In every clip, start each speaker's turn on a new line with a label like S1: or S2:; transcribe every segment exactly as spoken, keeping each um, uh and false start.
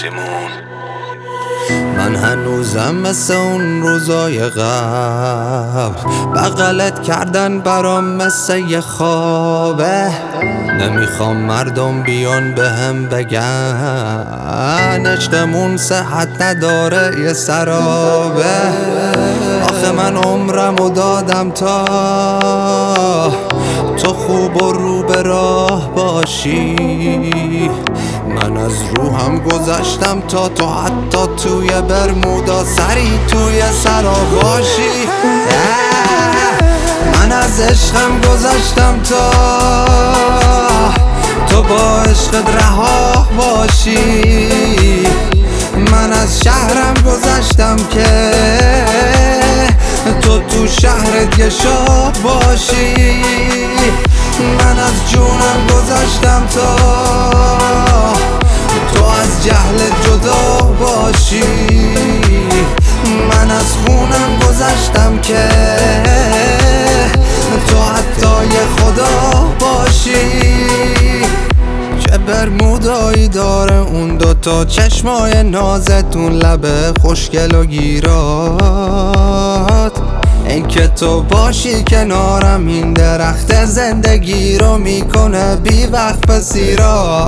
S1: سیمون.
S2: من هنوزم مثل اون روزای قبل، بغلت کردن برام مثل یه خوابه. نمیخوام مردم بیان به هم بگن عشقمون صحت نداره یه سرابه. آخه من عمرمو دادم تا تو خوب و رو به راه باشی. من از روحم گذشتم تا تو حتی توی برمودا سری توی سرا باشی. من از عشقم گذشتم تا تو با عشقت رها باشی. من از شهرم گذشتم که تو تو شهرت یه شاه باشی. من از جونم گذشتم تا تو از جهلت جدا باشی. من از خونم گذشتم که تو حتی یه خدا باشی. چه برمودایی داره اون دوتا چشمای نازتون، لبه خوشگل و گیرات. این که تو باشی کنارم این درخت زندگی رو میکنه بی وقت بسیرا.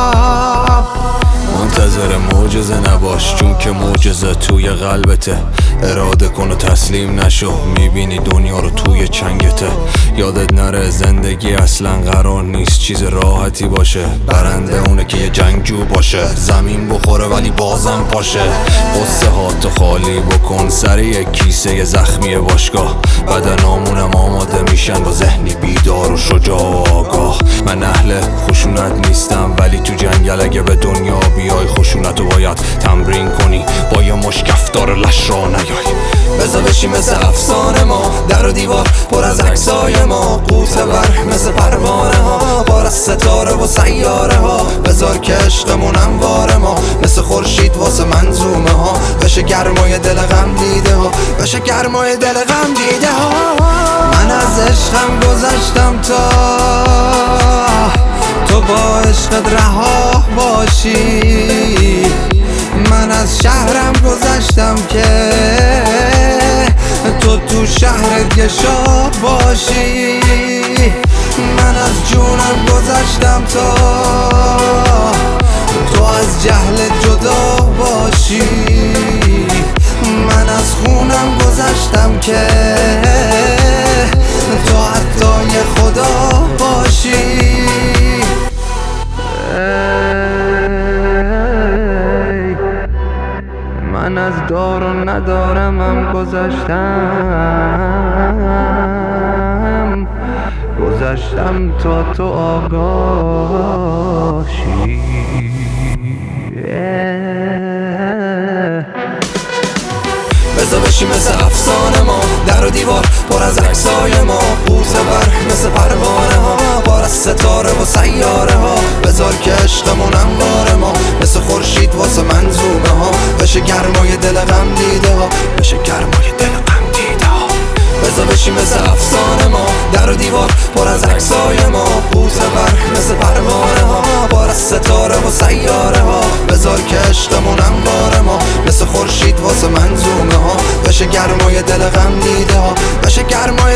S3: منتظر معجزه نباش چون که معجزه توی قلبته. اراده کن و تسلیم نشو، میبینی دنیا رو توی چنگته. یادت نره زندگی اصلا قرار نیست چیز راحتی باشه. برنده اونه که یه جنگجو باشه، زمین بخوره ولی بازم پاشه. قصه ها تو خالی بکن سر یک کیسه زخمی باشگاه. بدنامونم آماده میشن با ذهنی بیدار و شجاع و آگاه. من اهل خشونت نیستم ولی تو جنگل اگه به دنیا بیای خشونتو باید تمرین کنی، با یه مش کفتار لش را نیای.
S2: بذار بشی مثل افسانه ما، در و دیوار پر از عکسای ما. قوطه ور مثل پروانه ها، پر از ستاره و سیاره ها. بذار که عشقمون انوار ما مثل خورشید واسه منظومه ها. بشه گرمای دل غم دیده ها، بشه گرمای دل غم دیده ها. من از عشقم گذشتم تا تو با عشقت رها باشی. من از شهرم گذشتم که تو تو شهرت یه شاه باشی. من از جونم گذشتم تا تو از جهلت جدا باشی. من از خونم گذشتم که تو حتی یه خدا باشی. من از دار و ندارمم گذشتم، گذشتم تا تو آگاهی. بذار بشی مثل افسانه ما، در و دیوار پر از عکسای ما. قوطه ور مثل پروانه ها، پر از ستاره و سیاره ها. بذار که عشقمون انوار ما مثل خورشید واسه منظومه ها. بشه گرمای دل غم دیده ها، بشه گرمای دل غم دیده ها. بذار بشی مثل افسانه ما، در و دیوار پر از عکسای ما. قوطه ور مثل پروانه ها، پر از ستاره و سیاره ها. بذار که عشقمون انوار ما مثل خورشید واسه منظومه ها. بشه گرمای دل غم دیده ها، بشه گرمای